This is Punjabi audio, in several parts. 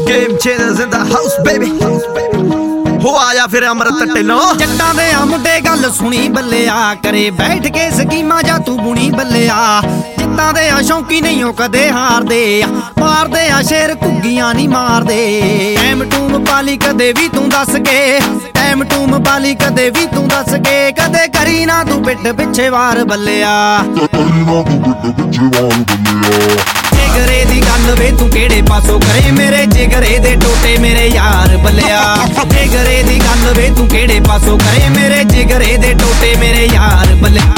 Game changers in the house, baby. ਹੋ ਆਇਆ ਫਿਰ ਅਮਰਤ ਢਿੱਲੋਂ। ਜੱਟਾਂ ਦੇ ਆ ਮੁੰਡੇ ਗੱਲ ਸੁਣੀ ਬੱਲਿਆ, ਕਰੇ ਬੈਠ ਕੇ ਸਕੀਮਾਂ ਜਾਂ ਤੂੰ ਬੁਣੀ ਬੱਲਿਆ। ਜਿੱਤਾਂ ਦੇ ਆ ਸ਼ੌਂਕੀ ਨਹੀਂ ਉਹ ਕਦੇ ਹਾਰਦੇ, ਮਾਰਦੇ ਆ ਸ਼ੇਰ ਘੁੱਗੀਆਂ ਨਹੀਂ ਮਾਰਦੇ। ਟਾਈਮ ਟੂਮ ਪਾਲੀ ਕਦੇ ਵੀ ਤੂੰ ਦੱਸ ਕੇ, ਟਾਈਮ ਟੂਮ ਪਾਲੀ ਕਦੇ ਵੀ ਤੂੰ ਦੱਸ ਕੇ। ਕਦੇ ਕਰੀ ਨਾ ਤੂੰ ਪਿੱਠ ਪਿੱਛੇ ਵਾਰ ਬੱਲਿਆ, ਜਿਗਰੇ ਦੀ ਗੱਲ ਵੇ ਤੂੰ ਕਿਹੜੇ ਪਾਸੋਂ ਕਰੇ ਮੇਰੇ ਜਿਗਰੇ ਦੇ ਟੋਟੇ ਮੇਰੇ ਯਾਰ ਬੱਲਿਆ। ਜਿਗਰੇ ਦੀ ਗੱਲ ਵੇ ਤੂੰ ਕਿਹੜੇ ਪਾਸੋਂ ਕਰੇ ਮੇਰੇ ਜਿਗਰੇ ਦੇ ਟੋਟੇ ਮੇਰੇ ਯਾਰ ਬੱਲਿਆ।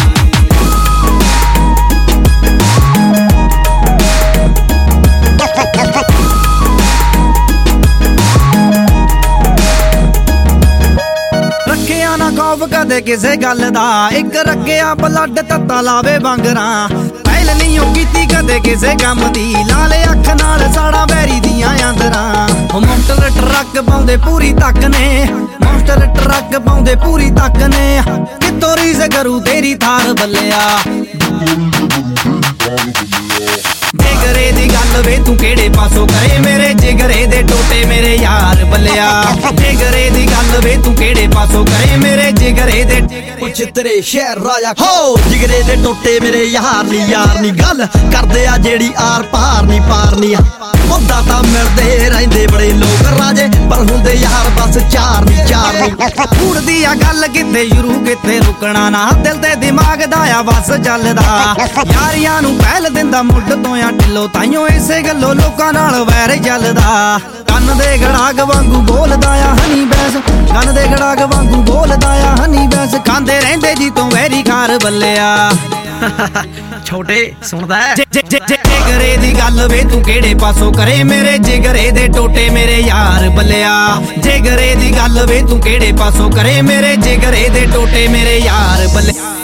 ਰੱਖਿਆ ਨਾ ਖੌਫ ਕਦੇ ਕਿਸੇ ਗੱਲ ਦਾ, ਇੱਕ ਰੱਖਿਆ ਬਲੱਡ ਤੱਤਾ ਲਾਵੇ ਵਾਂਗਰਾਂ। ਪਹਿਲ ਨਹੀਂ ਉਹ ਕੀਤੀ ਕਦੇ ਕਿਸੇ ਕੰਮ ਦੀ, ਲਾਲੇ ਅੱਖ ਨਾਲ ਸਾੜਾ ਬੈਰੀ ਦੀਆਂ ਆਂਦਰਾਂ। ਮੋਟਰ ਟਰੱਕ ਪਾਉਂਦੇ ਪੂਰੀ ਤੱਕ ਨੇ, ਮੋਟਰ ਟਰੱਕ ਪਾਉਂਦੇ ਪੂਰੀ ਤੱਕ ਨੇ। ਕਿਤੋਂ ਰੀਸ ਕਰੂ ਤੇਰੀ ਥਾਰ ਬੱਲਿਆ, ਜਿਗਰੇ ਦੀ ਗੱਲ ਵੇ ਤੂੰ ਕਿਹੜੇ ਪਾਸੋਂ ਕਰੇ ਮੇਰੇ ਜਿਗਰੇ ਦੇ ਟੋਟੇ ਮੇਰੇ ਯਾਰ ਬੱਲਿਆ। ਜਿਗਰੇ ਦੀ ਗੱਲ ਵੇ ਤੂੰ ਕਿਹੜੇ ਪਾਸੋਂ ਕਰੇ ਮੇਰੇ ਜਿਗਰੇ ਦੇ ਕੁਛ ਤੇਰੇ ਸ਼ਹਿਰ ਰਾਜਾ ਹੋ। ਜਿਗਰੇ ਦੇ ਟੋਟੇ ਮੇਰੇ ਯਾਰ ਨੀ ਗੱਲ ਕਰਦੇ ਆ ਜਿਹੜੀ ਆਰ ਪਾਰ ਨੀ ਪਾਰਨੀ। ਮੁੱਦਾ ਤਾਂ ਮਿਲਦੇ ਰਹਿੰਦੇ ਬੜੇ ਲੋਕ ਰਾਜੇ, ਪਰ ਹੁੰਦੇ ਯਾਰ ਬਸ ਚਾਰ ਨੀ। ਉੜਦੀ ਆ ਗੱਲ ਕਿੱਥੇ ਸ਼ੁਰੂ ਕਿੱਥੇ ਰੁਕਣਾ ਨਾ, ਦਿਲ ਤੇ ਦਿਮਾਗ ਦਾ ਆ ਵਸ ਚੱਲਦਾ। ਯਾਰੀਆਂ ਨੂੰ ਪਹਿਲ ਦਿੰਦਾ ਮੁੱਢ ਤੋਂ ਆ ਢਿੱਲੋਂ, ਤਾਈਓ ਇਸੇ ਗੱਲੋਂ ਲੋਕਾਂ ਨਾਲ ਵੈਰ ਚੱਲਦਾ। ਕੰਨ ਦੇ ਗੜਾਗ ਵਾਂਗੂ ਬੋਲਦਾ ਆ ਹਨੀ ਬੈਸ, ਕੰਨ ਦੇ ਗੜਾਗ ਵਾਂਗੂ ਬੋਲਦਾ ਆ ਹਨੀ ਬੈਸ। ਖਾਂਦੇ ਰਹਿੰਦੇ ਜੀ ਤੋਂ ਵੈਰੀ ਖਾਰ ਬੱਲਿਆ। ਛੋਟੇ ਸੁਣਦਾ ਜਿਗਰੇ ਦੀ ਗੱਲ ਵੇ ਤੂੰ ਕਿਹੜੇ ਪਾਸੋਂ ਕਰੇ ਮੇਰੇ ਜਿਗਰੇ ਦੇ ਟੋਟੇ ਮੇਰੇ ਯਾਰ ਬੱਲਿਆ। ਜਿਗਰੇ ਦੀ ਗੱਲ ਵੇ ਤੂੰ ਕਿਹੜੇ ਪਾਸੋਂ ਕਰੇ ਮੇਰੇ ਜਿਗਰੇ ਦੇ ਟੋਟੇ ਮੇਰੇ ਯਾਰ ਬੱਲਿਆ।